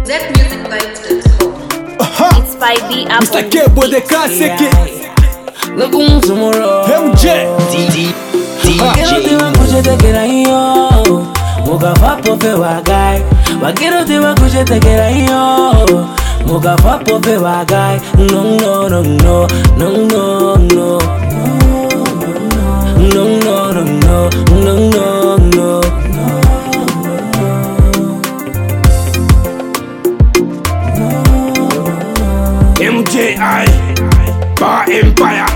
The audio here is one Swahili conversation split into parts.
Zmusic It's by B Apple. Mr. K-Boy the classic. Lagun tomorrow. MJ. Wakero tewa kuchetekera hiyo. Mukafapo fe wagai. Wakero tewa kuchetekera hiyo. Mukafapo fe wagai. No no no no no no no. No no no no no no no. MJI Bar Empire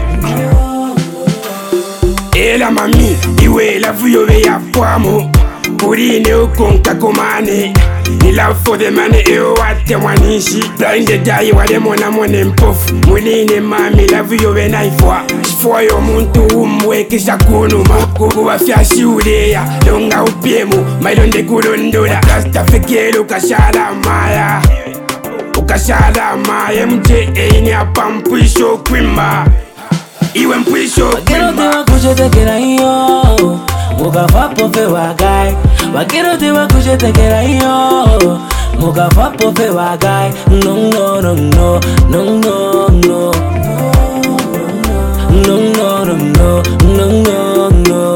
Ela mami iwe la vuyowe ya pwamo Purine ukonka komane Nila fode mane eo wate mwanishi Blinde dayi wale mona mwone mpofu Muline mami la vuyowe na ifwa Shifwa yo muntu umwe kisha kunuma Kukuwa fyashi uleya Longa upiemu Mailonde kulondola Rasta fekelo kashala maya Ukashala maya MJA ni hapa mpwisho kwimba Iwe mpwisho Wakero kwimba tewa kuchetekera hiyo. Mukafapo fe wagai. Wakero tewa kuchetekera hiyo. Mukafapo fe wagai. No no no no no no no. No no no no no no no.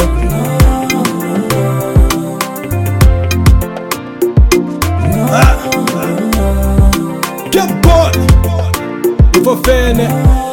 K-Boy. Ivo fene.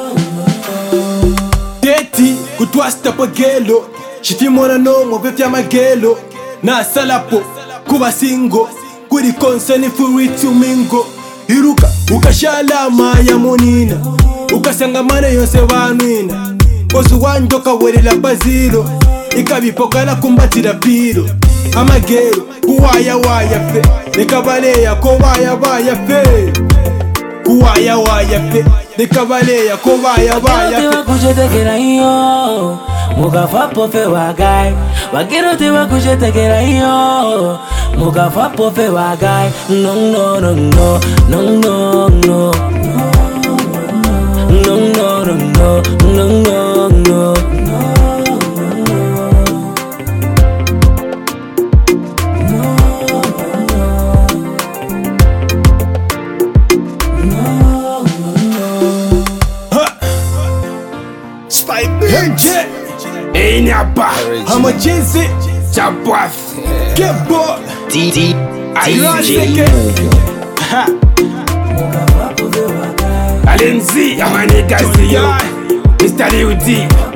Deti kutwasta po gelo. Shitimona no move fya magelo. Na salapo kuba singo. Kuri konseni furi tumingo. Iruka ukashala maya munina. Ukasangamana yose banwina. Osu wanjoka werela baziro. Ikabipokala kumbatira piro. Amagero kuwaya waya fe. Nikabaleya ko waya waya fe. Kuwaya waya fe. Nikabaleya ko waya waya fe. Tewa kuchetekera hiyo. Mukafapo fe wagai. Wakero tewa kuchetekera hiyo. Mukafapo fe wagai. No no no no no no no. No no no no no no no. MJ. Ini hapa Hama Cheesy. Chapwath K-Boy. Classic Alenzi Amani Gazi yo Mr. Liudi